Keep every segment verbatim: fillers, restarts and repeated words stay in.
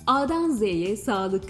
A'dan Z'ye sağlık.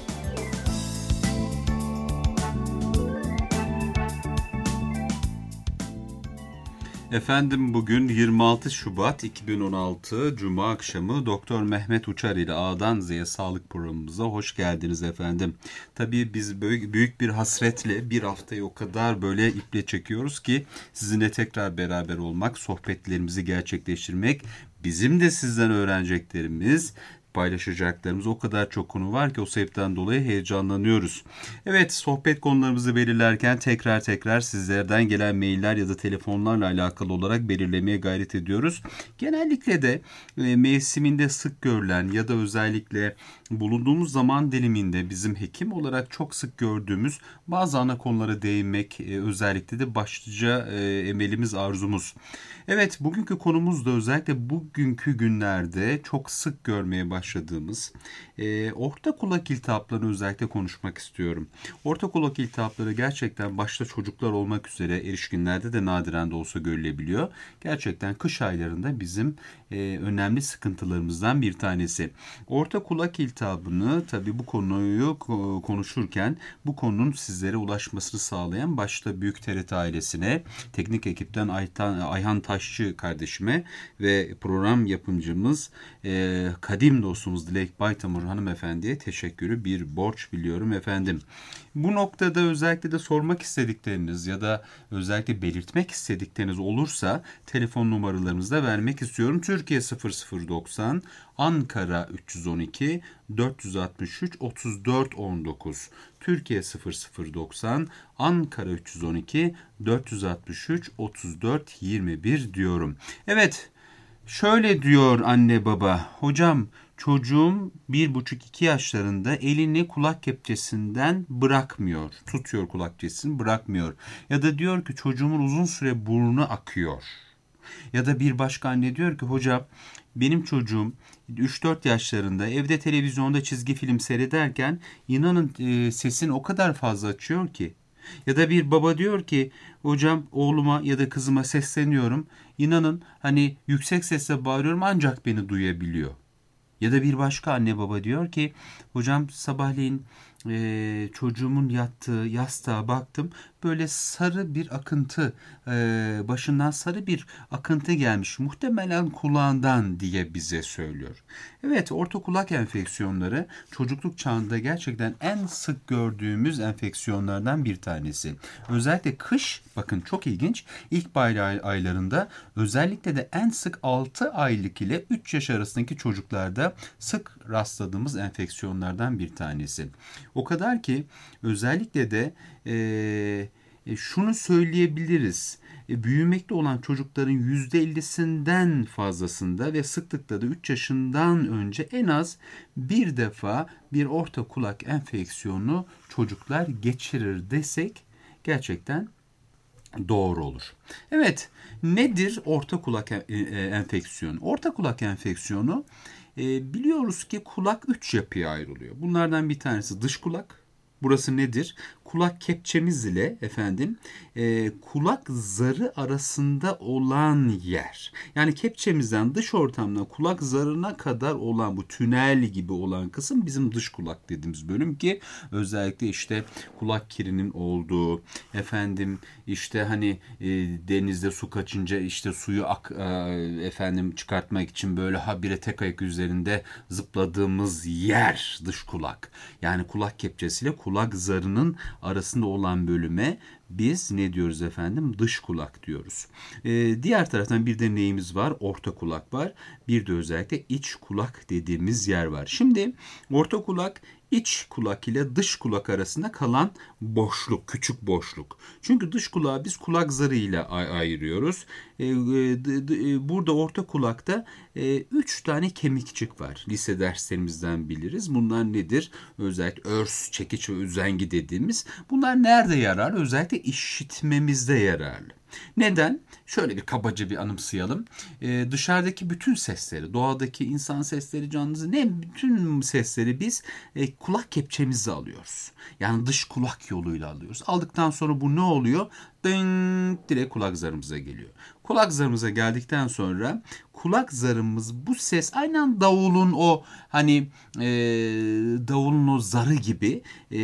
Efendim bugün yirmi altı Şubat iki bin on altı Cuma akşamı Doktor Mehmet Uçar ile A'dan Z'ye sağlık programımıza hoş geldiniz efendim. Tabii biz büyük bir hasretle bir haftayı o kadar böyle iple çekiyoruz ki sizinle tekrar beraber olmak, sohbetlerimizi gerçekleştirmek, bizim de sizden öğreneceklerimiz, paylaşacaklarımız o kadar çok konu var ki o sebepten dolayı heyecanlanıyoruz. Evet, sohbet konularımızı belirlerken tekrar tekrar sizlerden gelen mailler ya da telefonlarla alakalı olarak belirlemeye gayret ediyoruz. Genellikle de e, mevsiminde sık görülen ya da özellikle bulunduğumuz zaman diliminde bizim hekim olarak çok sık gördüğümüz bazı ana konulara değinmek e, özellikle de başlıca e, emelimiz, arzumuz. Evet, bugünkü konumuz da özellikle bugünkü günlerde çok sık görmeye başladığımız e, orta kulak iltihaplarını özellikle konuşmak istiyorum. Orta kulak iltihapları gerçekten başta çocuklar olmak üzere erişkinlerde de nadiren de olsa görülebiliyor. Gerçekten kış aylarında bizim e, önemli sıkıntılarımızdan bir tanesi. Orta kulak iltihabını tabii bu konuyu konuşurken bu konunun sizlere ulaşmasını sağlayan başta Büyük T R T ailesine, teknik ekipten Ayhan, Ayhan Taşçı kardeşime ve program yapımcımız e, kadim dostumuz Dilek Baytamur hanımefendiye teşekkürü bir borç biliyorum efendim. Bu noktada özellikle de sormak istedikleriniz ya da özellikle belirtmek istedikleriniz olursa telefon numaralarımızı da vermek istiyorum. Türkiye sıfır sıfır doksan, Ankara üç yüz on iki dört yüz altmış üç otuz dört on dokuz. Türkiye sıfır sıfır doksan, Ankara üç yüz on iki dört yüz altmış üç otuz dört yirmi bir diyorum. Evet, şöyle diyor anne baba. Hocam, çocuğum bir buçuk iki yaşlarında elini kulak kepçesinden bırakmıyor. Tutuyor kulak kepçesini, bırakmıyor. Ya da diyor ki çocuğumun uzun süre burnu akıyor. Ya da bir başka anne diyor ki hocam, benim çocuğum üç dört yaşlarında evde televizyonda çizgi film seyrederken inanın e, sesini o kadar fazla açıyor ki. Ya da bir baba diyor ki hocam oğluma ya da kızıma sesleniyorum. İnanın hani yüksek sesle bağırıyorum ancak beni duyabiliyor. Ya da bir başka anne baba diyor ki hocam sabahleyin e, çocuğumun yattığı yastığa baktım. Böyle sarı bir akıntı, e, başından sarı bir akıntı gelmiş. Muhtemelen kulağından diye bize söylüyor. Evet, orta kulak enfeksiyonları çocukluk çağında gerçekten en sık gördüğümüz enfeksiyonlardan bir tanesi. Özellikle kış, bakın çok ilginç, ilkbahar aylarında özellikle de en sık altı aylık ile üç yaş arasındaki çocuklarda sık rastladığımız enfeksiyonlardan bir tanesi. O kadar ki özellikle de e, şunu söyleyebiliriz. E, büyümekte olan çocukların yüzde ellisinden fazlasında ve sıklıkla da üç yaşından önce en az bir defa bir orta kulak enfeksiyonu çocuklar geçirir desek gerçekten doğru olur. Evet, nedir orta kulak enfeksiyonu? Orta kulak enfeksiyonu e, biliyoruz ki kulak üç yapıya ayrılıyor. Bunlardan bir tanesi dış kulak. Burası nedir? Kulak kepçemiz ile efendim e, kulak zarı arasında olan yer. Yani kepçemizden dış ortamdan kulak zarına kadar olan bu tünel gibi olan kısım bizim dış kulak dediğimiz bölüm ki özellikle işte kulak kirinin olduğu, efendim işte hani e, denizde su kaçınca işte suyu ak, e, efendim çıkartmak için böyle habire tek ayak üzerinde zıpladığımız yer dış kulak. Yani kulak kepçesiyle kulak zarının arasında olan bölüme biz ne diyoruz efendim? Dış kulak diyoruz. Ee, diğer taraftan bir de neyimiz var? Orta kulak var. Bir de özellikle iç kulak dediğimiz yer var. Şimdi orta kulak iç kulak ile dış kulak arasında kalan boşluk, küçük boşluk. Çünkü dış kulağı biz kulak zarı ile ay- ayırıyoruz. Ee, d- d- burada orta kulakta e, üç tane kemikçik var. Lise derslerimizden biliriz. Bunlar nedir? Özellikle örs, çekiç ve üzengi dediğimiz. Bunlar nerede yarar? Özellikle işitmemizde yararlı. Neden? Şöyle bir kabaca bir anımsayalım. Ee, dışarıdaki bütün sesleri, doğadaki insan sesleri, canlısı ne bütün sesleri biz e, kulak kepçemizle alıyoruz. Yani dış kulak yoluyla alıyoruz. Aldıktan sonra bu ne oluyor? Ding, direkt kulak zarımıza geliyor. Kulak zarımıza geldikten sonra kulak zarımız bu ses aynen davulun o hani e, davulun o zarı gibi e,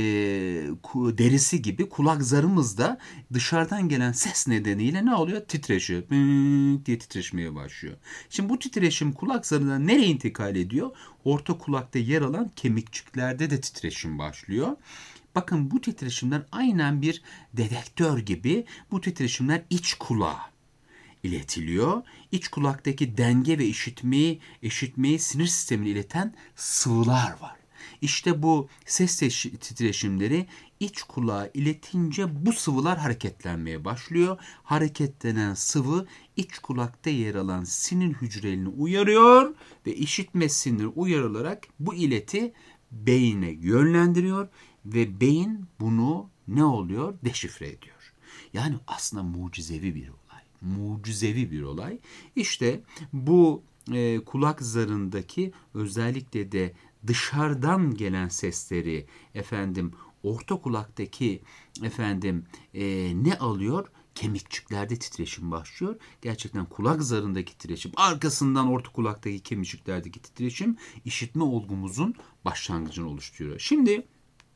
derisi gibi kulak zarımız da dışarıdan gelen ses nedeniyle ne oluyor? Titreşiyor. Bııık diye titreşmeye başlıyor. Şimdi bu titreşim kulak zarından nereye intikal ediyor? Orta kulakta yer alan kemikçiklerde de titreşim başlıyor. Bakın bu titreşimler aynen bir dedektör gibi bu titreşimler iç kulağa iletiliyor. İç kulaktaki denge ve işitmeyi, işitmeyi sinir sistemine ileten sıvılar var. İşte bu ses titreşimleri iç kulağa iletince bu sıvılar hareketlenmeye başlıyor. Hareketlenen sıvı iç kulakta yer alan sinir hücrelerini uyarıyor ve işitme siniri uyarılarak bu ileti beyine yönlendiriyor ve beyin bunu ne oluyor? Deşifre ediyor. Yani aslında mucizevi bir olay. Mucizevi bir olay. İşte bu e, kulak zarındaki özellikle de dışarıdan gelen sesleri efendim orta kulaktaki efendim e, ne alıyor? Kemikçiklerde titreşim başlıyor. Gerçekten kulak zarındaki titreşim, arkasından orta kulaktaki kemikçiklerdeki titreşim işitme olgumuzun başlangıcını oluşturuyor. Şimdi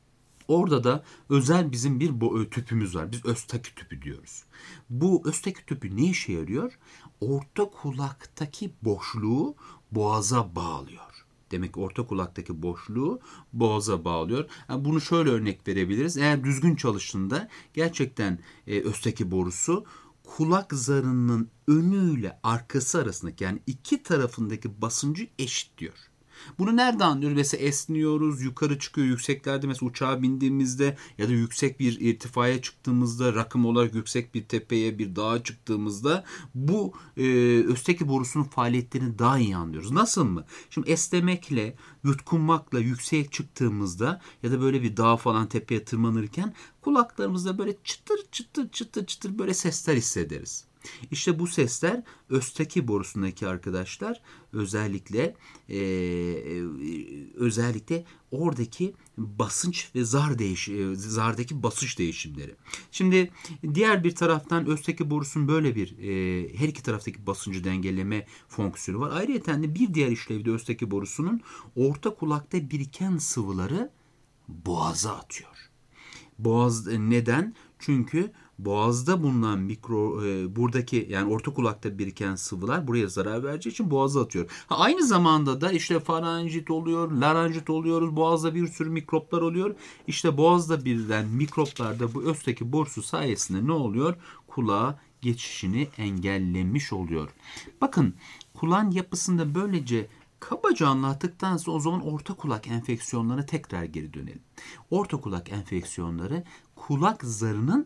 orada da özel bizim bir tüpümüz var. Biz Öztaki tüpü diyoruz. Bu Öztaki tüpü ne işe yarıyor? Orta kulaktaki boşluğu boğaza bağlıyor. Demek orta kulaktaki boşluğu boğaza bağlıyor. Yani bunu şöyle örnek verebiliriz. Eğer düzgün çalıştığında gerçekten e, Öztaki borusu kulak zarının önüyle arkası arasındaki yani iki tarafındaki basıncı eşitliyor. Bunu nerede anlıyoruz? Mesela esniyoruz, yukarı çıkıyor, yükseklerde mesela uçağa bindiğimizde ya da yüksek bir irtifaya çıktığımızda, rakım olarak yüksek bir tepeye, bir dağa çıktığımızda bu e, Öztaki borusunun faaliyetlerini daha iyi anlıyoruz. Nasıl mı? Şimdi esnemekle, yutkunmakla yükseğe çıktığımızda ya da böyle bir dağ falan tepeye tırmanırken kulaklarımızda böyle çıtır çıtır çıtır çıtır böyle sesler hissederiz. İşte bu sesler Öztaki borusundaki arkadaşlar özellikle e, özellikle oradaki basınç ve zar değiş zardaki basınç değişimleri. Şimdi diğer bir taraftan Öztaki borusunun böyle bir e, her iki taraftaki basıncı dengeleme fonksiyonu var. Ayrıca de bir diğer işlevi de Öztaki borusunun orta kulakta biriken sıvıları boğaza atıyor. Boğaz neden? Çünkü boğazda bulunan mikro e, buradaki yani orta kulakta biriken sıvılar buraya zarar vereceği için boğaza atıyor. Ha, aynı zamanda da işte faranjit oluyor, laranjit oluyoruz. Boğazda bir sürü mikroplar oluyor. İşte boğazda birilen mikroplar da bu Öztaki borusu sayesinde ne oluyor? Kulağa geçişini engellemiş oluyor. Bakın kulağın yapısında böylece kabaca anlattıktan sonra o zaman orta kulak enfeksiyonlarına tekrar geri dönelim. Orta kulak enfeksiyonları kulak zarının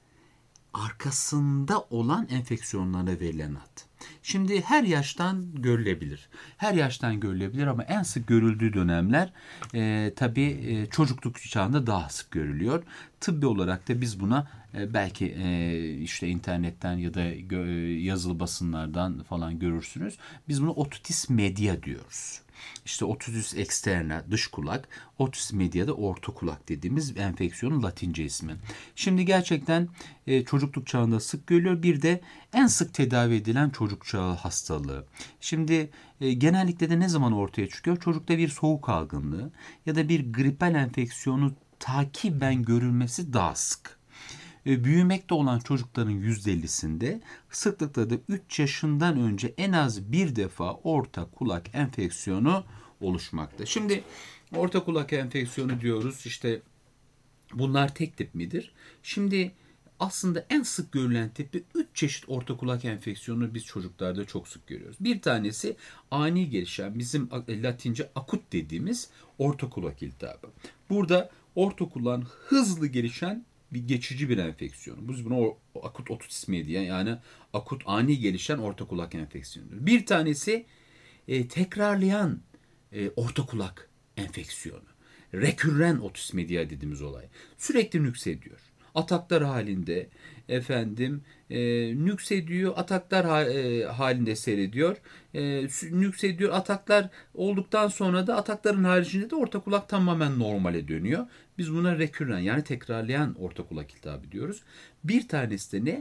arkasında olan enfeksiyonlara verilen ad. Şimdi her yaştan görülebilir. Her yaştan görülebilir ama en sık görüldüğü dönemler e, tabii e, çocukluk çağında daha sık görülüyor. Tıbbi olarak da biz buna e, belki e, işte internetten ya da gö- yazılı basınlardan falan görürsünüz. Biz buna otitis media diyoruz. İşte otitis externa dış kulak, otitis media da orta kulak dediğimiz enfeksiyonun Latince ismi. Şimdi gerçekten e, çocukluk çağında sık görülüyor. Bir de en sık tedavi edilen çocuk çağı hastalığı. Şimdi e, genellikle de ne zaman ortaya çıkıyor? Çocukta bir soğuk algınlığı ya da bir gripal enfeksiyonu takiben görülmesi daha sık. Büyümekte olan çocukların yüzde ellisinde sıklıkla da üç yaşından önce en az bir defa orta kulak enfeksiyonu oluşmakta. Şimdi orta kulak enfeksiyonu diyoruz işte bunlar tek tip midir? Şimdi aslında en sık görülen tipi üç çeşit orta kulak enfeksiyonu biz çocuklarda çok sık görüyoruz. Bir tanesi ani gelişen bizim Latince akut dediğimiz orta kulak iltihabı. Burada orta kulağın hızlı gelişen bir geçici bir enfeksiyon. Biz buna o, o akut otitis media yani akut ani gelişen orta kulak enfeksiyonudur. Bir tanesi e, tekrarlayan e, orta kulak enfeksiyonu. Rekürren otitis media dediğimiz olay. Sürekli nüksediyor. Ataklar halinde efendim e, nüksediyor, ataklar ha, e, halinde seyrediyor. E, nüksediyor, ataklar olduktan sonra da atakların haricinde de orta kulak tamamen normale dönüyor. Biz buna rekürren yani tekrarlayan orta kulak iltihabı diyoruz. Bir tanesi de ne?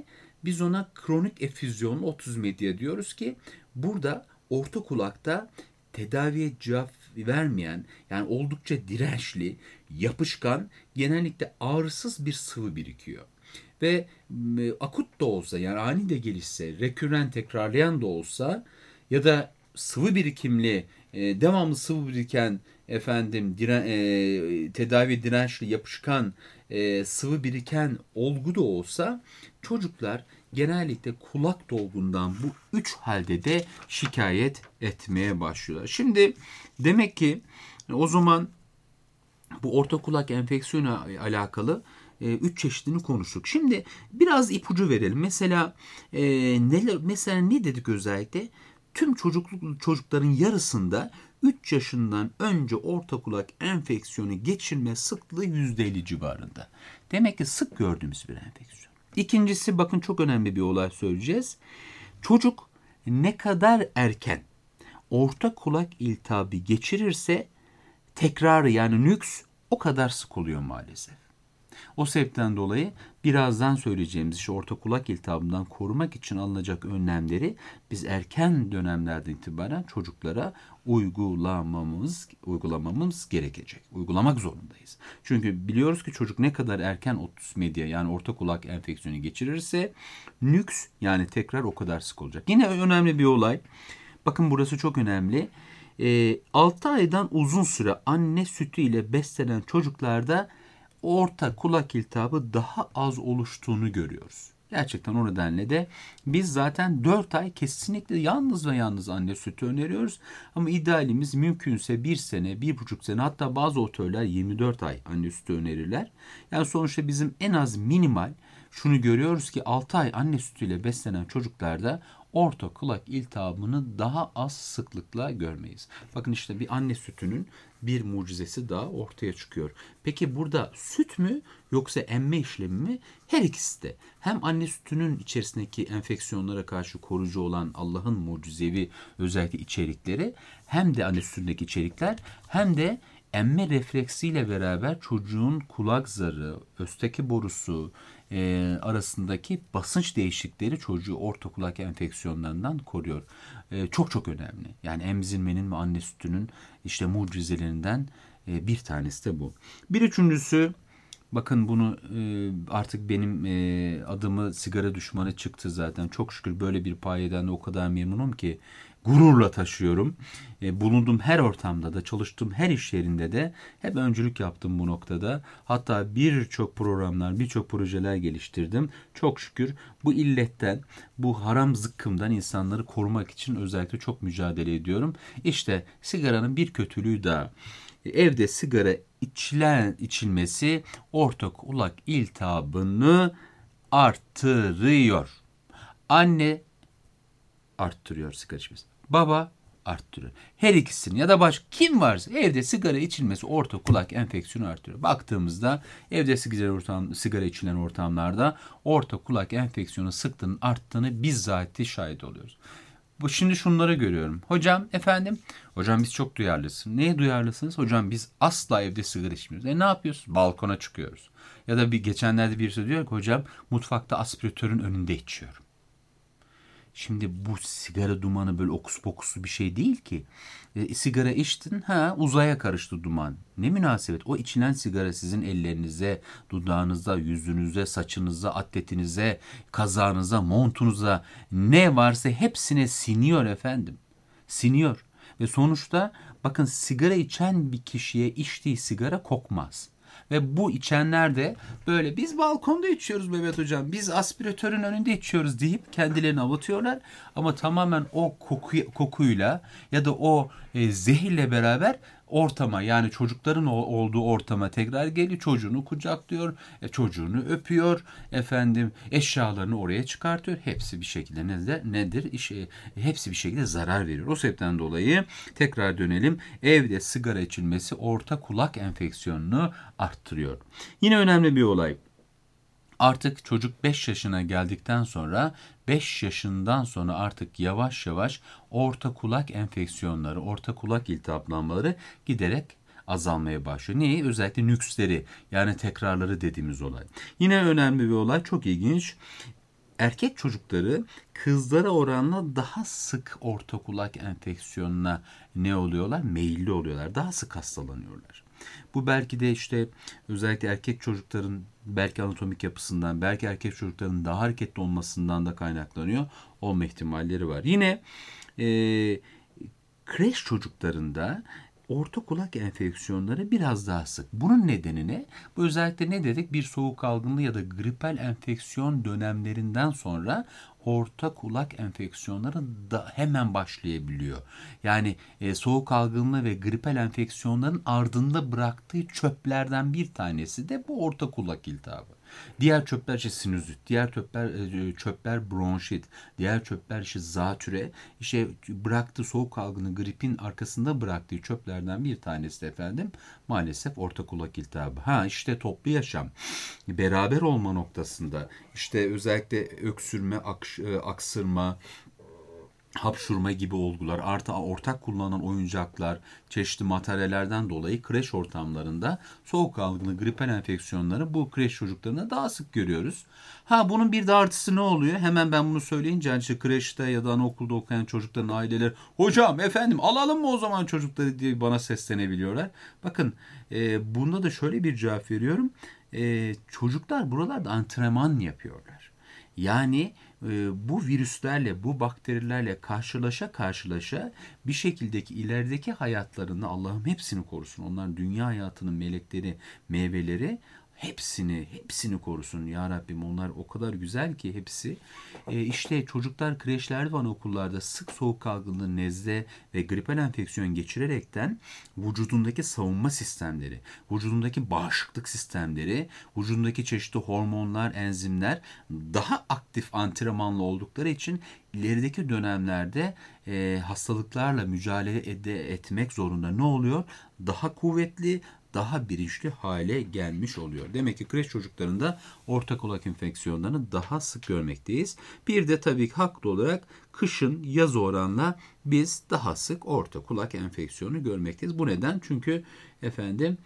Biz ona kronik efüzyon otuz medya diyoruz ki burada orta kulakta tedaviye cevap vermeyen, yani oldukça dirençli, yapışkan, genellikle ağrısız bir sıvı birikiyor. Ve e, akut da olsa, yani ani de gelişse, rekürren tekrarlayan da olsa ya da sıvı birikimli, e, devamlı sıvı biriken, efendim diren, e, tedavi dirençli, yapışkan, e, sıvı biriken olgu da olsa çocuklar genellikle kulak dolgundan bu üç halde de şikayet etmeye başlıyorlar. Şimdi demek ki o zaman bu orta kulak enfeksiyonu alakalı e, üç çeşidini konuştuk. Şimdi biraz ipucu verelim. Mesela e, neler, mesela ne dedik özellikle? Tüm çocukluk çocukların yarısında üç yaşından önce orta kulak enfeksiyonu geçirme sıklığı yüzde elli civarında. Demek ki sık gördüğümüz bir enfeksiyon. İkincisi, bakın çok önemli bir olay söyleyeceğiz. Çocuk ne kadar erken orta kulak iltihabı geçirirse tekrarı, yani nüks o kadar sık oluyor maalesef. O sebepten dolayı birazdan söyleyeceğimiz işte orta kulak iltihabından korumak için alınacak önlemleri biz erken dönemlerden itibaren çocuklara uygulamamız uygulamamız gerekecek. Uygulamak zorundayız. Çünkü biliyoruz ki çocuk ne kadar erken otuz medya, yani orta kulak enfeksiyonu geçirirse nüks, yani tekrar o kadar sık olacak. Yine önemli bir olay. Bakın burası çok önemli. E, altı aydan uzun süre anne sütü ile beslenen çocuklarda orta kulak iltihabı daha az oluştuğunu görüyoruz. Gerçekten o nedenle de biz zaten dört ay kesinlikle yalnız ve yalnız anne sütü öneriyoruz. Ama idealimiz mümkünse bir sene, bir buçuk sene, hatta bazı otorlar yirmi dört ay anne sütü önerirler. Yani sonuçta bizim en az minimal şunu görüyoruz ki altı ay anne sütüyle beslenen çocuklarda orta kulak iltihabını daha az sıklıkla görmeyiz. Bakın işte bir anne sütünün bir mucizesi daha ortaya çıkıyor. Peki burada süt mü yoksa emme işlemi mi? Her ikisi de. Hem anne sütünün içerisindeki enfeksiyonlara karşı koruyucu olan Allah'ın mucizevi özellikle içerikleri, hem de anne sütündeki içerikler, hem de emme refleksiyle beraber çocuğun kulak zarı, östaki borusu e, arasındaki basınç değişiklikleri çocuğu orta kulak enfeksiyonlarından koruyor. E, çok çok önemli. Yani emzirmenin ve anne sütünün işte mucizelerinden e, bir tanesi de bu. Bir üçüncüsü, bakın bunu e, artık benim e, adımı sigara düşmanı çıktı zaten. Çok şükür böyle bir payeden de o kadar memnunum ki gururla taşıyorum. E, bulunduğum her ortamda da, çalıştığım her iş yerinde de hep öncülük yaptım bu noktada. Hatta birçok programlar, birçok projeler geliştirdim. Çok şükür bu illetten, bu haram zıkkımdan insanları korumak için özellikle çok mücadele ediyorum. İşte sigaranın bir kötülüğü daha. Evde sigara içilen içilmesi orta kulak iltihabını arttırıyor. Anne arttırıyor sigara içmesi. Baba arttırıyor. Her ikisini ya da başka kim varsa evde sigara içilmesi orta kulak enfeksiyonu arttırıyor. Baktığımızda evde sigara, ortam, sigara içilen ortamlarda orta kulak enfeksiyonu sıklığının arttığını bizzat şahit oluyoruz. Bu şimdi şunları görüyorum. Hocam efendim, hocam biz çok duyarlısın. Neye duyarlısınız? Hocam biz asla evde sigara içmiyoruz. E ne yapıyoruz? Balkona çıkıyoruz. Ya da bir geçenlerde birisi diyor ki hocam mutfakta aspiratörün önünde içiyorum. Şimdi bu sigara dumanı böyle okus pokuslu bir şey değil ki. E, sigara içtin, ha uzaya karıştı duman. Ne münasebet. O içilen sigara sizin ellerinize, dudağınıza, yüzünüze, saçınıza, atletinize, kazağınıza, montunuza ne varsa hepsine siniyor efendim. Siniyor. Ve sonuçta bakın sigara içen bir kişiye içtiği sigara kokmaz. Ve bu içenler de böyle biz balkonda içiyoruz Mehmet Hocam, biz aspiratörün önünde içiyoruz deyip kendilerini avutuyorlar. Ama tamamen o koku, kokuyla ya da o e, zehirle beraber ortama, yani çocukların olduğu ortama tekrar geliyor. Çocuğunu kucaklıyor, e, çocuğunu öpüyor, efendim eşyalarını oraya çıkartıyor. Hepsi bir şekilde nedir? nedir? İşe, hepsi bir şekilde zarar veriyor. O sebepten dolayı tekrar dönelim. Evde sigara içilmesi orta kulak enfeksiyonunu arttırıyor. Yine önemli bir olay. Artık çocuk beş yaşına geldikten sonra, beş yaşından sonra artık yavaş yavaş orta kulak enfeksiyonları, orta kulak iltihaplanmaları giderek azalmaya başlıyor. Neyi? Özellikle nüksleri, yani tekrarları dediğimiz olay. Yine önemli bir olay, çok ilginç. erkek çocukları kızlara oranla daha sık orta kulak enfeksiyonuna ne oluyorlar? Meyilli oluyorlar. Daha sık hastalanıyorlar. Bu belki de işte özellikle erkek çocukların belki anatomik yapısından, belki erkek çocukların daha hareketli olmasından da kaynaklanıyor. Olma ihtimalleri var. Yine e, kreş çocuklarında orta kulak enfeksiyonları biraz daha sık. Bunun nedeni ne? Bu özellikle ne dedik? Bir soğuk algınlığı ya da gripal enfeksiyon dönemlerinden sonra orta kulak enfeksiyonları da hemen başlayabiliyor. Yani e, soğuk algınlığı ve gripal enfeksiyonların ardında bıraktığı çöplerden bir tanesi de bu orta kulak iltihabı. Diğer çöpler işte sinüzit, diğer çöpler çöpler bronşit, diğer çöpler işte zatüre. İşte bıraktığı soğuk algını gripin arkasında bıraktığı çöplerden bir tanesi de efendim maalesef orta kulak iltihabı. Ha işte toplu yaşam, beraber olma noktasında işte özellikle öksürme, aks, aksırma, hapşurma gibi olgular, artı ortak kullanılan oyuncaklar, çeşitli materyallerden dolayı kreş ortamlarında soğuk algınlığı, gripal enfeksiyonları bu kreş çocuklarında daha sık görüyoruz. Ha bunun bir de artısı ne oluyor? Hemen ben bunu söyleyince yani işte kreşte ya da anaokulda okuyan çocukların aileleri hocam efendim alalım mı o zaman çocukları diye bana seslenebiliyorlar. Bakın e, bunda da şöyle bir cevap veriyorum. E, çocuklar buralarda antrenman yapıyorlar. Yani e, bu virüslerle, bu bakterilerle karşılaşa karşılaşa bir şekildeki ilerideki hayatlarını Allah'ım hepsini korusun. Onların dünya hayatının melekleri, meyveleri hepsini, hepsini korusun ya Rabbim. Onlar o kadar güzel ki hepsi. E, işte çocuklar kreşlerde ve anaokullarda sık soğuk algınlığı, nezle ve gripal enfeksiyon geçirerekten vücudundaki savunma sistemleri, vücudundaki bağışıklık sistemleri, vücudundaki çeşitli hormonlar, enzimler daha aktif antrenmanlı oldukları için ilerideki dönemlerde e, hastalıklarla mücadele ede, etmek zorunda ne oluyor? Daha kuvvetli, daha bilinçli hale gelmiş oluyor. Demek ki kreş çocuklarında orta kulak enfeksiyonlarını daha sık görmekteyiz. Bir de tabii ki haklı olarak kışın yaz oranla biz daha sık orta kulak enfeksiyonu görmekteyiz. Bu neden? Çünkü efendim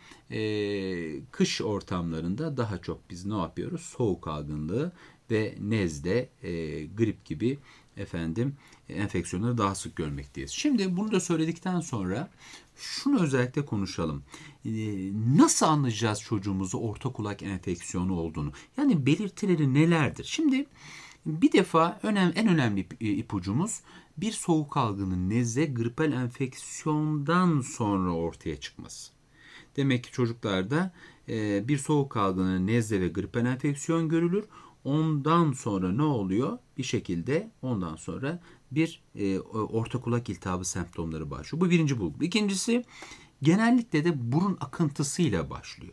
e, kış ortamlarında daha çok biz ne yapıyoruz? Soğuk algınlığı ve nezle, e, grip gibi efendim enfeksiyonları daha sık görmekteyiz. Şimdi bunu da söyledikten sonra şunu özellikle konuşalım. Ee, nasıl anlayacağız çocuğumuzu orta kulak enfeksiyonu olduğunu? Yani belirtileri nelerdir? Şimdi bir defa önem, en önemli ipucumuz bir soğuk algının nezle, gripal enfeksiyondan sonra ortaya çıkması. Demek ki çocuklarda e, bir soğuk algını, nezle ve gripal enfeksiyon görülür. Ondan sonra ne oluyor? Bir şekilde ondan sonra bir e, orta kulak iltihabı semptomları başlıyor. Bu birinci bulgu. İkincisi genellikle de burun akıntısıyla başlıyor.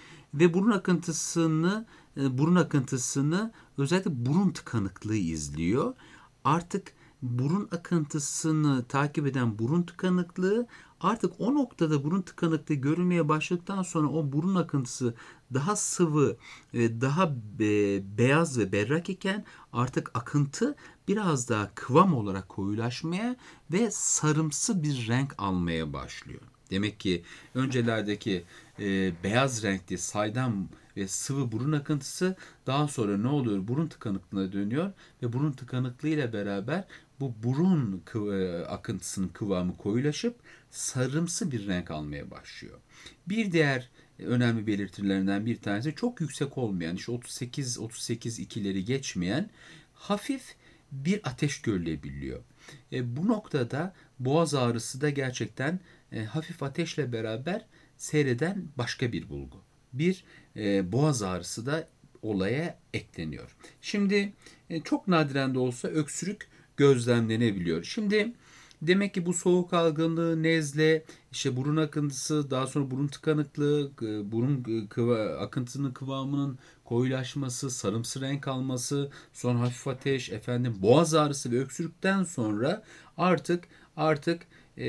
Ve burun akıntısını e, burun akıntısını özellikle burun tıkanıklığı izliyor. Artık burun akıntısını takip eden burun tıkanıklığı artık o noktada burun tıkanıklığı görülmeye başladıktan sonra o burun akıntısı daha sıvı, daha beyaz ve berrak iken artık akıntı biraz daha kıvam olarak koyulaşmaya ve sarımsı bir renk almaya başlıyor. Demek ki öncelerdeki e, beyaz renkli saydam ve sıvı burun akıntısı daha sonra ne oluyor? Burun tıkanıklığına dönüyor ve burun tıkanıklığı ile beraber bu burun kıv- akıntısının kıvamı koyulaşıp sarımsı bir renk almaya başlıyor. Bir diğer önemli belirtilerinden bir tanesi çok yüksek olmayan, işte otuz sekiz otuz sekiz ikileri geçmeyen hafif bir ateş görülebiliyor. E, bu noktada boğaz ağrısı da gerçekten e, hafif ateşle beraber seyreden başka bir bulgu. Bir e, boğaz ağrısı da olaya ekleniyor. Şimdi e, çok nadiren de olsa öksürük gözlemlenebiliyor. Şimdi demek ki bu soğuk algınlığı, nezle, işte burun akıntısı, daha sonra burun tıkanıklığı, burun kıva, akıntının kıvamının koyulaşması, sarımsı renk alması, sonra hafif ateş, efendim boğaz ağrısı ve öksürükten sonra artık artık e,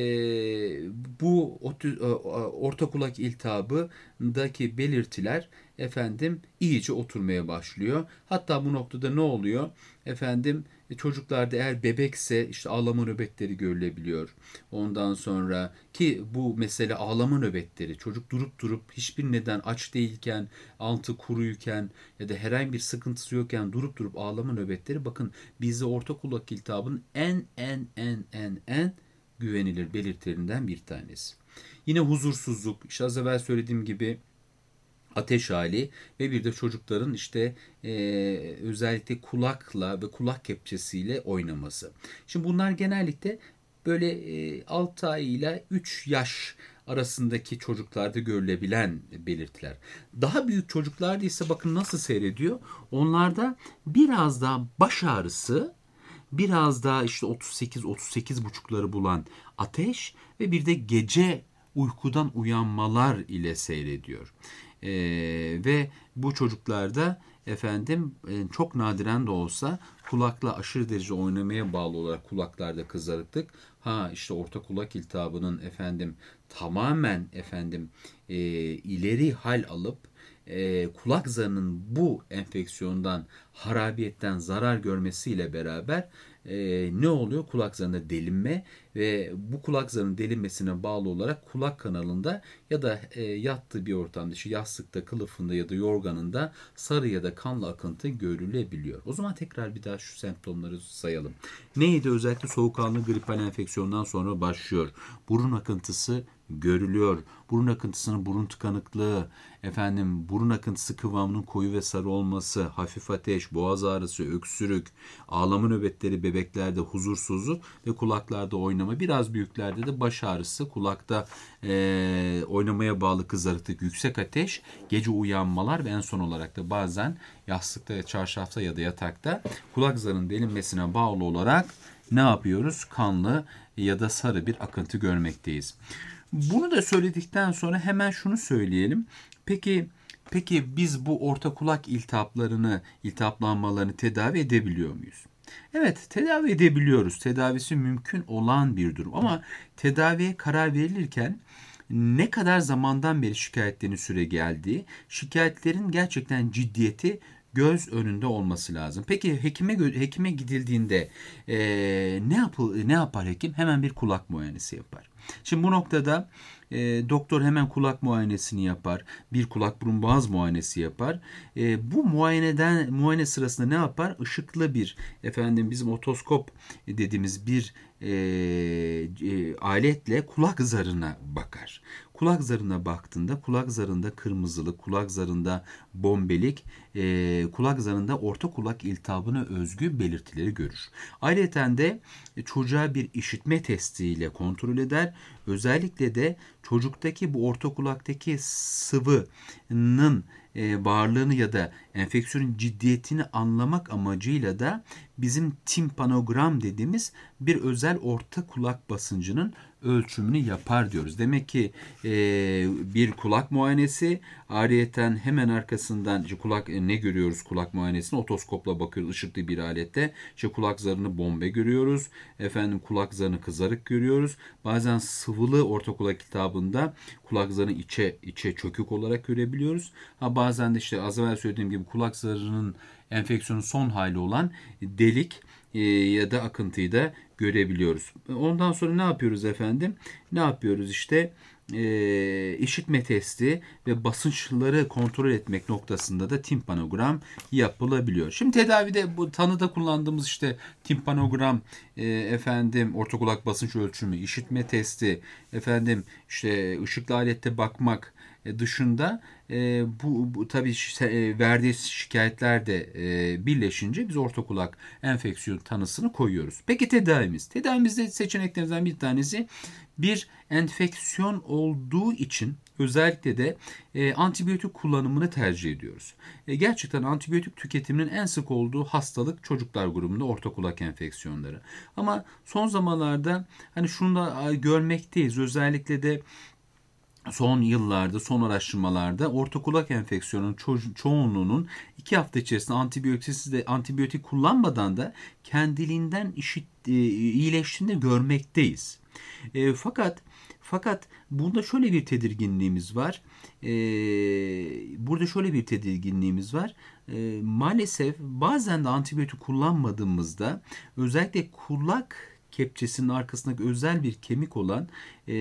bu orta kulak iltihabındaki belirtiler efendim iyice oturmaya başlıyor. Hatta bu noktada ne oluyor? Efendim E, çocuklarda eğer bebekse işte ağlama nöbetleri görülebiliyor. Ondan sonra ki bu mesele ağlama nöbetleri, çocuk durup durup hiçbir neden aç değilken, altı kuruyken ya da herhangi bir sıkıntısı yokken durup durup ağlama nöbetleri, bakın bizde orta kulak iltihabının en en en en en güvenilir belirtilerinden bir tanesi. Yine huzursuzluk, işte az evvel söylediğim gibi ateş hali ve bir de çocukların işte e, özellikle kulakla ve kulak kepçesiyle oynaması. Şimdi bunlar genellikle böyle e, altı ay ile üç yaş arasındaki çocuklarda görülebilen belirtiler. Daha büyük çocuklarda ise bakın nasıl seyrediyor. Onlarda biraz daha baş ağrısı, biraz daha işte otuz sekiz otuz sekiz buçukları bulan ateş ve bir de gece uykudan uyanmalar ile seyrediyor. Ee, ve bu çocuklarda efendim e, çok nadiren de olsa kulakla aşırı derece oynamaya bağlı olarak kulaklarda kızarıklık, ha işte orta kulak iltihabının efendim tamamen efendim e, ileri hal alıp e, kulak zarının bu enfeksiyondan, harabiyetten zarar görmesiyle beraber e, ne oluyor? Kulak zarında delinme ve bu kulak zarının delinmesine bağlı olarak kulak kanalında ya da e, yattığı bir ortamda, işte yastıkta, kılıfında ya da yorganında sarı ya da kanlı akıntı görülebiliyor. O zaman tekrar bir daha şu semptomları sayalım. Neydi? Özellikle soğukkanlı gripal enfeksiyondan sonra başlıyor. Burun akıntısı görülüyor. Burun akıntısının burun tıkanıklığı, efendim burun akıntısı kıvamının koyu ve sarı olması, hafif ateş, boğaz ağrısı, öksürük, ağlama nöbetleri bebeklerde, huzursuzluk ve kulaklarda oynama. Biraz büyüklerde de baş ağrısı, kulakta e, oynamaya bağlı kızarıklık, yüksek ateş, gece uyanmalar ve en son olarak da bazen yastıkta, çarşafta ya da yatakta kulak zarının delinmesine bağlı olarak ne yapıyoruz? Kanlı ya da sarı bir akıntı görmekteyiz. Bunu da söyledikten sonra hemen şunu söyleyelim. Peki peki biz bu orta kulak iltihaplarını, iltihaplanmalarını tedavi edebiliyor muyuz? Evet, tedavi edebiliyoruz. Tedavisi mümkün olan bir durum. Ama tedaviye karar verilirken ne kadar zamandan beri şikayetlerin süre geldiği, şikayetlerin gerçekten ciddiyeti göz önünde olması lazım. Peki hekime hekime gidildiğinde e, ne yapıl ne yapar hekim? Hemen bir kulak muayenesi yapar. Şimdi bu noktada e, doktor hemen kulak muayenesini yapar. Bir kulak burun boğaz muayenesi yapar. E, bu muayeneden muayene sırasında ne yapar? Işıklı bir efendim bizim otoskop dediğimiz bir e, e, aletle kulak zarına bakar. Kulak zarına baktığında kulak zarında kırmızılık, kulak zarında bombelik, e, kulak zarında orta kulak iltihabına özgü belirtileri görür. Ayrıca de çocuğa bir işitme testiyle kontrol eder. Özellikle de çocuktaki bu orta kulaktaki sıvının e, varlığını ya da enfeksiyonun ciddiyetini anlamak amacıyla da bizim timpanogram dediğimiz bir özel orta kulak basıncının ölçümünü yapar diyoruz. Demek ki e, bir kulak muayenesi, ayrıyeten hemen arkasından işte kulak e, ne görüyoruz kulak muayenesine? Otoskopla bakıyoruz ışıklı bir alette. İşte kulak zarını bombe görüyoruz. Efendim kulak zarını kızarık görüyoruz. Bazen sıvılı orta kulak iltihabında kulak zarını içe içe çökük olarak görebiliyoruz. Ha bazen de işte az evvel söylediğim gibi kulak zarının enfeksiyonun son hali olan delik e, ya da akıntıyı da görebiliyoruz. Ondan sonra ne yapıyoruz efendim? Ne yapıyoruz işte? E, işitme testi ve basınçları kontrol etmek noktasında da timpanogram yapılabiliyor. Şimdi tedavide bu tanıda kullandığımız işte timpanogram, e, efendim orta kulak basınç ölçümü, işitme testi, efendim işte ışıklı alette bakmak dışında e, bu, bu tabii e, verdiği şikayetler de e, birleşince biz orta kulak enfeksiyon tanısını koyuyoruz. Peki tedavimiz? Tedavimizde seçeneklerimizden bir tanesi bir enfeksiyon olduğu için özellikle de e, antibiyotik kullanımını tercih ediyoruz. E, gerçekten antibiyotik tüketiminin en sık olduğu hastalık çocuklar grubunda orta kulak enfeksiyonları. Ama son zamanlarda hani şunu da görmekteyiz. Özellikle de son yıllarda, son araştırmalarda orta kulak enfeksiyonunun ço- çoğunluğunun iki hafta içerisinde antibiyotiksiz de antibiyotik kullanmadan da kendiliğinden işit, e, iyileştiğini görmekteyiz. E, fakat fakat bunda şöyle bir tedirginliğimiz var. E, burada şöyle bir tedirginliğimiz var. E, maalesef bazen de antibiyotik kullanmadığımızda özellikle kulak kepçesinin arkasındaki özel bir kemik olan e,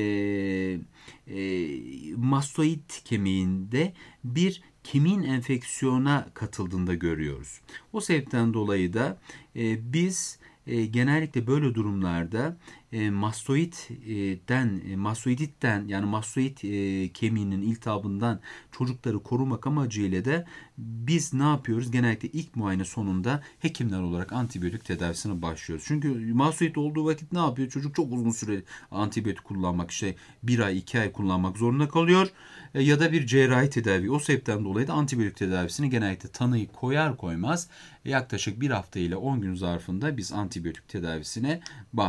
e, mastoid kemiğinde bir kemiğin enfeksiyona katıldığında görüyoruz. O sebepten dolayı da e, biz e, genellikle böyle durumlarda e, mastoidden, e, mastoiditten yani mastoid e, kemiğinin iltihabından çocukları korumak amacıyla da biz ne yapıyoruz? Genellikle ilk muayene sonunda hekimler olarak antibiyotik tedavisine başlıyoruz. Çünkü mastoid olduğu vakit ne yapıyor? Çocuk çok uzun süre antibiyotik kullanmak, işte bir ay, iki ay kullanmak zorunda kalıyor. E, ya da bir cerrahi tedavi. O sebepten dolayı da antibiyotik tedavisini genellikle tanıyı koyar koymaz yaklaşık bir hafta ile on gün zarfında biz antibiyotik tedavisine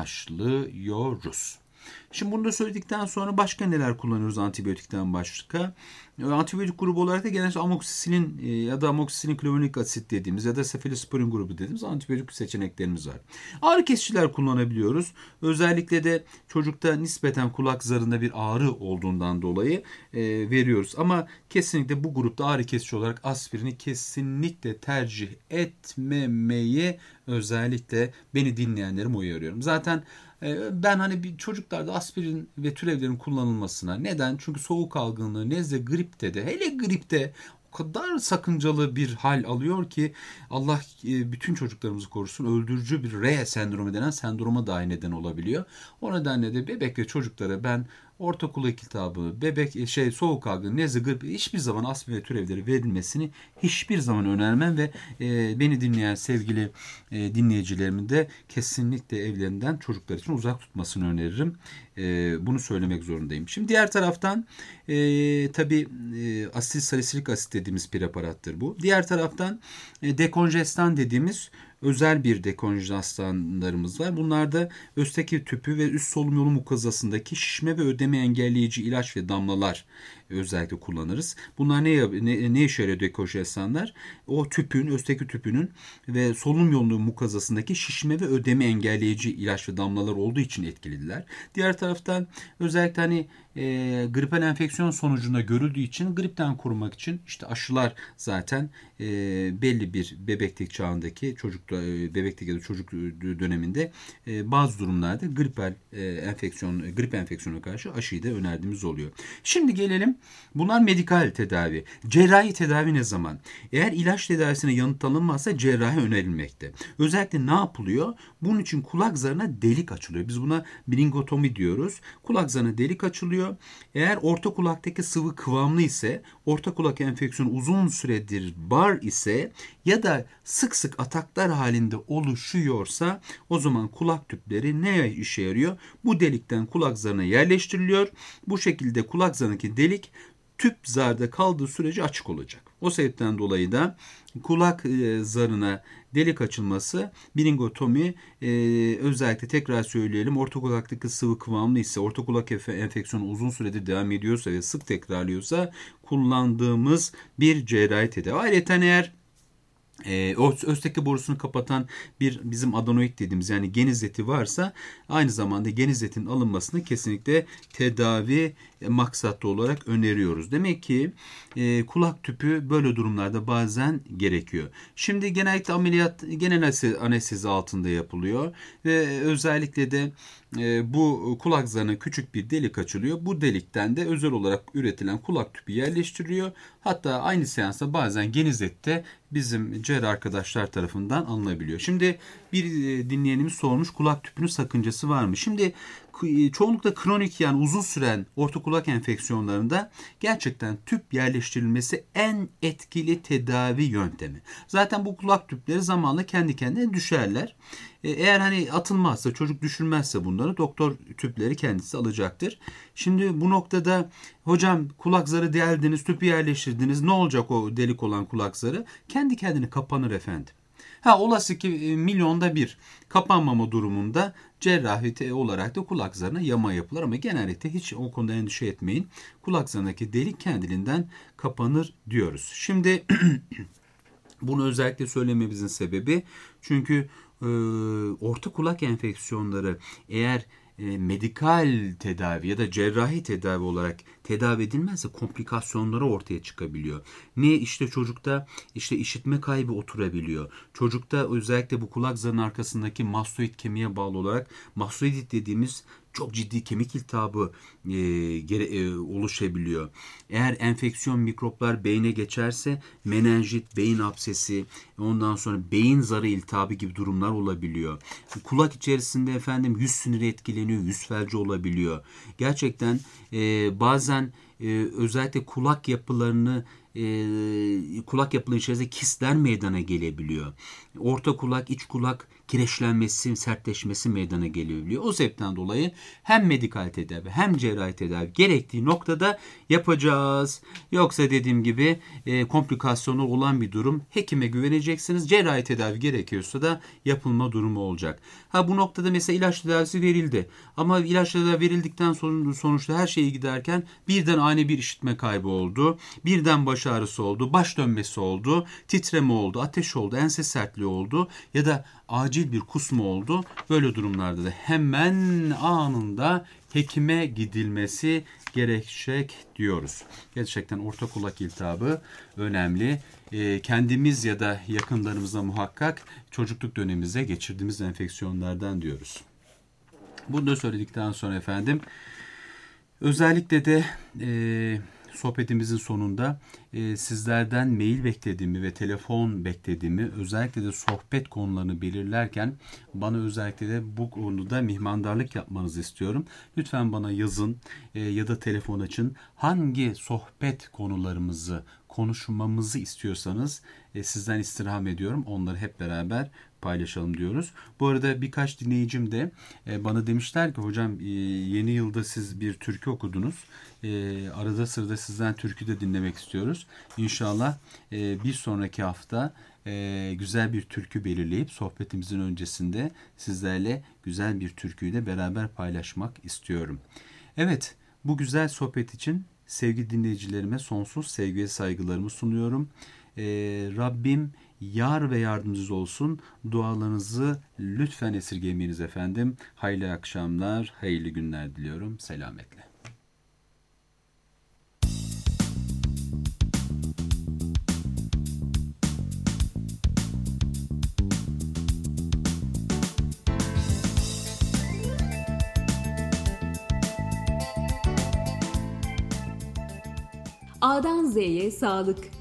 başlıyoruz. Şimdi bunu da söyledikten sonra başka neler kullanıyoruz antibiyotikten başka? Antibiyotik grubu olarak da genelde amoksisilin ya da amoksisilin kloronik asit dediğimiz ya da sefalosporin grubu dediğimiz antibiyotik seçeneklerimiz var. Ağrı kesiciler kullanabiliyoruz. Özellikle de çocukta nispeten kulak zarında bir ağrı olduğundan dolayı e, veriyoruz. Ama kesinlikle bu grupta ağrı kesici olarak aspirini kesinlikle tercih etmemeyi özellikle beni dinleyenlerim uyarıyorum. Zaten ben hani bir çocuklarda aspirin ve türevlerin kullanılmasına neden? Çünkü soğuk algınlığı, nezle, gripte de hele gripte o kadar sakıncalı bir hal alıyor ki Allah bütün çocuklarımızı korusun, öldürücü bir R sendromu denen sendroma dahi neden olabiliyor. O nedenle de bebek ve çocuklara ben orta kulak iltihabı, bebek şey soğuk algınlığı, nezle, grip hiçbir zaman aspirin ve türevleri verilmesini hiçbir zaman önermem ve e, beni dinleyen sevgili e, dinleyicilerimin de kesinlikle evlerinden çocuklar için uzak tutmasını öneririm. E, bunu söylemek zorundayım. Şimdi diğer taraftan e, tabii e, asil salisilik asit dediğimiz preparattır bu. Diğer taraftan e, dekonjestan dediğimiz özel bir dekonjestanlarımız var. Bunlarda östaki tüpü ve üst solunum yolu mukozasındaki şişme ve ödeme engelleyici ilaç ve damlalar özellikle kullanırız. Bunlar ne, ne, ne işe yarıyor dekonjestanlar? O tüpün, östeki tüpünün ve solunum yolu mukozasındaki şişme ve ödeme engelleyici ilaç ve damlalar olduğu için etkilidirler. Diğer taraftan özellikle hani e, gripal enfeksiyon sonucunda görüldüğü için gripten korumak için işte aşılar zaten e, belli bir bebeklik çağındaki çocuk e, bebeklik ya da çocuk döneminde e, bazı durumlarda gripal e, enfeksiyon grip enfeksiyona karşı aşıyı da önerdiğimiz oluyor. Şimdi gelelim, bunlar medikal tedavi. Cerrahi tedavi ne zaman? Eğer ilaç tedavisine yanıt alınmazsa cerrahi önerilmekte. Özellikle ne yapılıyor? Bunun için kulak zarına delik açılıyor. Biz buna bringotomi diyoruz. Kulak zarına delik açılıyor. Eğer orta kulaktaki sıvı kıvamlı ise, orta kulak enfeksiyonu uzun süredir var ise ya da sık sık ataklar halinde oluşuyorsa o zaman kulak tüpleri ne işe yarıyor? Bu delikten kulak zarına yerleştiriliyor. Bu şekilde kulak zarındaki delik tüp zarda kaldığı sürece açık olacak. O sebepten dolayı da kulak zarına delik açılması bringotomi e, özellikle tekrar söyleyelim, orta kulaktaki sıvı kıvamlı ise, orta kulak enfeksiyonu uzun süredir devam ediyorsa ve sık tekrarlıyorsa kullandığımız bir cerrahi tedavi. Ayrıca eğer E, östeki borusunu kapatan bir bizim adenoid dediğimiz yani geniz eti varsa aynı zamanda geniz etinin alınmasını kesinlikle tedavi maksatlı olarak öneriyoruz. Demek ki e, kulak tüpü böyle durumlarda bazen gerekiyor. Şimdi genellikle ameliyat genel anestezi altında yapılıyor ve özellikle de e, bu kulak zarına küçük bir delik açılıyor. Bu delikten de özel olarak üretilen kulak tüpü yerleştiriliyor. Hatta aynı seansta bazen geniz ette bizim cerrah arkadaşlar tarafından alınabiliyor. Şimdi bir dinleyenimiz sormuş, kulak tüpünün sakıncası var mı? Şimdi çoğunlukla kronik yani uzun süren orta kulak enfeksiyonlarında gerçekten tüp yerleştirilmesi en etkili tedavi yöntemi. Zaten bu kulak tüpleri zamanla kendi kendine düşerler. Eğer hani atılmazsa, çocuk düşürmezse bunları doktor tüpleri kendisi alacaktır. Şimdi bu noktada hocam kulak zarı deldiniz, tüpü yerleştirdiniz. Ne olacak o delik olan kulak zarı? Kendi kendine kapanır efendim. Ha olası ki milyonda bir kapanmama durumunda cerrahi olarak da kulak zarına yama yapılır ama genellikle hiç o konuda endişe etmeyin. Kulak zarındaki delik kendiliğinden kapanır diyoruz. Şimdi bunu özellikle söylememizin sebebi çünkü e, orta kulak enfeksiyonları eğer e, medikal tedavi ya da cerrahi tedavi olarak tedavi edilmezse komplikasyonları ortaya çıkabiliyor. Ne işte çocukta işte işitme kaybı oturabiliyor. Çocukta özellikle bu kulak zarının arkasındaki mastoid kemiğe bağlı olarak mastoidit dediğimiz çok ciddi kemik iltihabı e, gere, e, oluşabiliyor. Eğer enfeksiyon mikroplar beyne geçerse menenjit, beyin absesi, ondan sonra beyin zarı iltihabı gibi durumlar olabiliyor. Kulak içerisinde efendim yüz siniri etkileniyor, yüz felci olabiliyor. Gerçekten e, bazen e, özellikle kulak yapılarını e, kulak yapıları içerisinde kistler meydana gelebiliyor. Orta kulak, iç kulak kireçlenmesi, sertleşmesi meydana gelebiliyor. O sebepten dolayı hem medikal tedavi hem cerrahi tedavi gerektiği noktada yapacağız. Yoksa dediğim gibi e, komplikasyonu olan bir durum. Hekime güveneceksiniz. Cerrahi tedavi gerekiyorsa da yapılma durumu olacak. Ha bu noktada mesela ilaç tedavisi verildi. Ama ilaç tedavi verildikten sonra sonuçta her şey giderken birden ani bir işitme kaybı oldu. Birden baş ağrısı oldu. Baş dönmesi oldu. Titreme oldu. Ateş oldu. Ense sertliği oldu. Ya da acil bir kusma oldu. Böyle durumlarda da hemen anında hekime gidilmesi gerekecek diyoruz. Gerçekten orta kulak iltihabı önemli. E, kendimiz ya da yakınlarımıza muhakkak çocukluk dönemimizde geçirdiğimiz enfeksiyonlardan diyoruz. Bunu da söyledikten sonra efendim özellikle de e, sohbetimizin sonunda e, sizlerden mail beklediğimi ve telefon beklediğimi, özellikle de sohbet konularını belirlerken bana özellikle de bu konuda mihmandarlık yapmanızı istiyorum. Lütfen bana yazın e, ya da telefon açın. Hangi sohbet konularımızı konuşmamızı istiyorsanız e, sizden istirham ediyorum. Onları hep beraber paylaşalım diyoruz. Bu arada birkaç dinleyicim de e, bana demişler ki hocam e, yeni yılda siz bir türkü okudunuz. E, arada sırada sizden türkü de dinlemek istiyoruz. İnşallah e, bir sonraki hafta e, güzel bir türkü belirleyip sohbetimizin öncesinde sizlerle güzel bir türküyü de beraber paylaşmak istiyorum. Evet, bu güzel sohbet için sevgili dinleyicilerime sonsuz sevgi ve saygılarımı sunuyorum. Ee, Rabbim yar ve yardımcınız olsun. Dualarınızı lütfen esirgemeyiniz efendim. Hayırlı akşamlar, hayırlı günler diliyorum. Selametle. A'dan Z'ye sağlık.